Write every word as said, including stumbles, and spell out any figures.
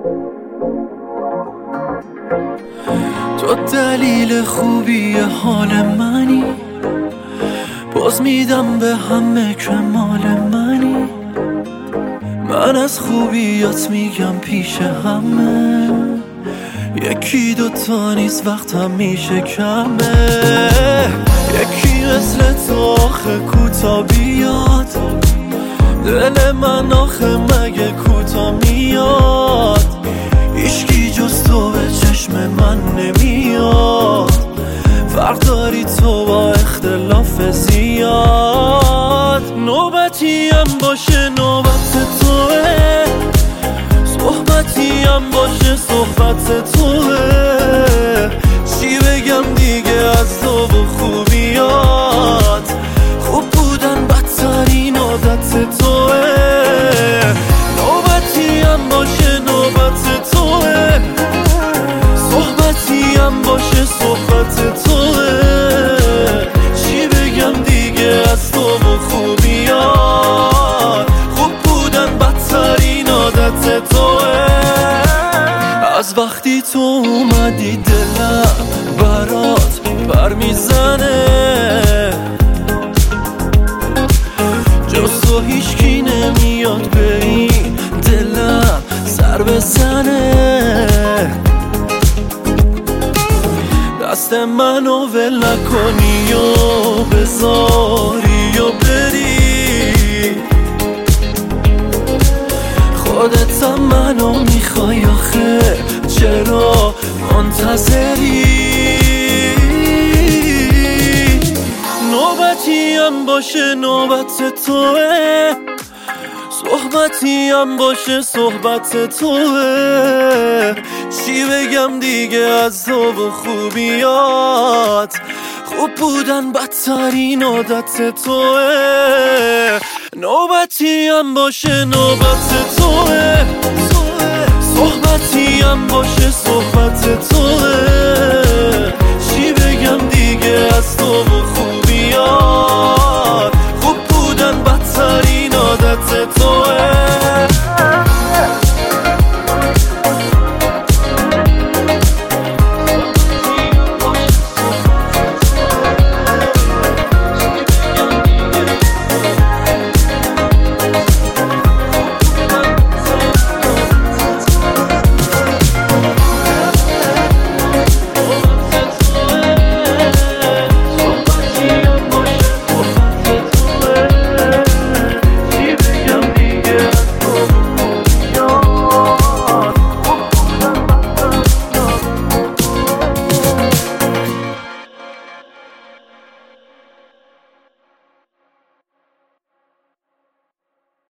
تو دلیل خوبی حال منی، باز میدم به همه که مال منی. من از خوبیات میگم پیش همه، یکی دوتا نیست وقت همیشه کمه. یکی مثل تو آخه کوتا بیاد، دل من آخه مگه کوتا میاد. هیچکی جز تو به چشم من نمیاد، فرق داری تو با اختلاف زیاد. نوبتی هم باشه نوبت توه، صحبتی هم باشه صحبت توه. چی بگم دیگه از تو و خوبیات، خوب بودن بدترین عادت توه. نوبتی هم باشه نوبت توه، صحبتی هم باشه صحبت توه. چی بگم دیگه از تو و خوبیات، خوب بودن بدترین عادت توه. از وقتی تو اومدی دلم برات بر میزنه، جز تو هیچکی نمیاد به این دلم سر بزنه. دست منو ول نکنی و بذاری و بری، خودت هم منو میخوای آخه چرا منتظری؟ نوبتی هم باشه نوبت توه، صحبتی هم باشه صحبت توه. چی بگم دیگه از تو و خوبیات، خوب بودن بدترین عادت توه. نوبتی هم باشه نوبت توه، صحبتی هم باشه صحبت توه. چی بگم دیگه از تو و خوبیات.